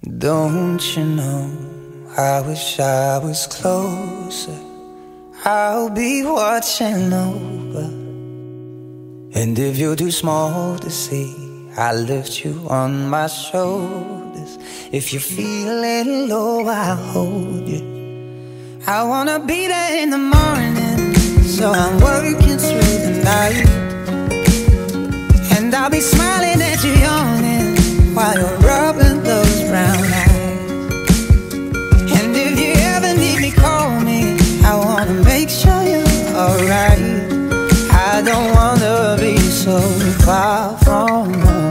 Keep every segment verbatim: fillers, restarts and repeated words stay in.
Don't you know, I wish I was closer. I'll be watching over. And if you're too small to see, I'll lift you on my shoulders. If you're feeling low, I'll hold you. I wanna be there in the morning, so I'm working through the night. And I'll be smiling at you, yawning, while you're rubbing those brown eyes. And if you ever need me, call me. I wanna make sure you're alright. I don't wanna be so far from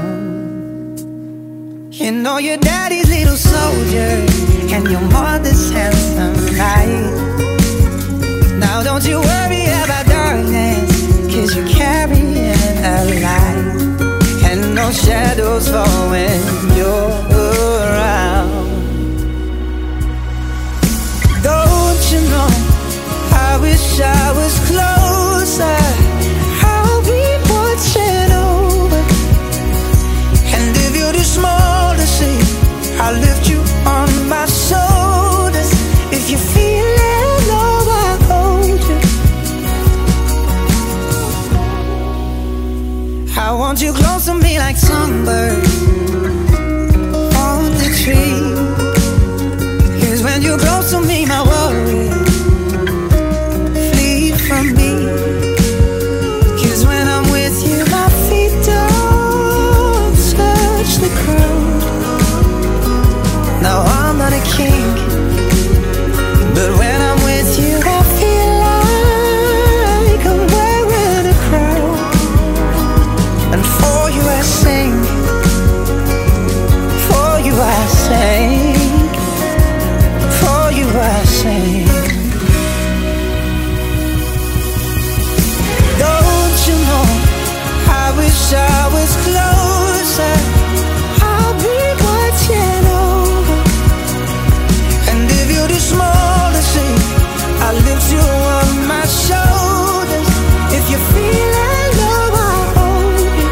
home. You know your daddy's little soldier and your mother's handsome knight. Now don't you worry about darkness, 'cause you're carrying a light. And no shadows fall when you're around. Don't you know, I wish I was closer. I'll be watching over. And if you're too small to see, I'll lift you on my shoulders. If you feel low, I'll hold you. I want you close to me like sunbirds on the tree. 'Cause when you're close to me, my worries flee from me. 'Cause when I'm with you, my feet don't touch the ground. Now I'm not a king, but when I'm with you, I feel like I'm wearing a crown. And for you I sing, for you I sing, for you I sing. Don't you know, I wish I was closer. I'll be watching over. And if you're too small to see, I'll lift you on my shoulders. If you feel low, I'll hold you.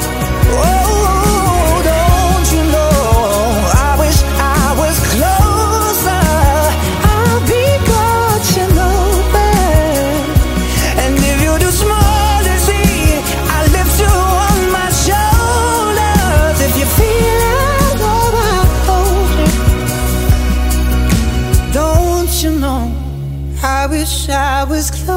Oh, don't you know, I wish I was closer. I'll be watching over. And if you're too small to see, I'll lift you on my shoulders. If you feel low, I'll hold you. Don't you know, I wish I was closer.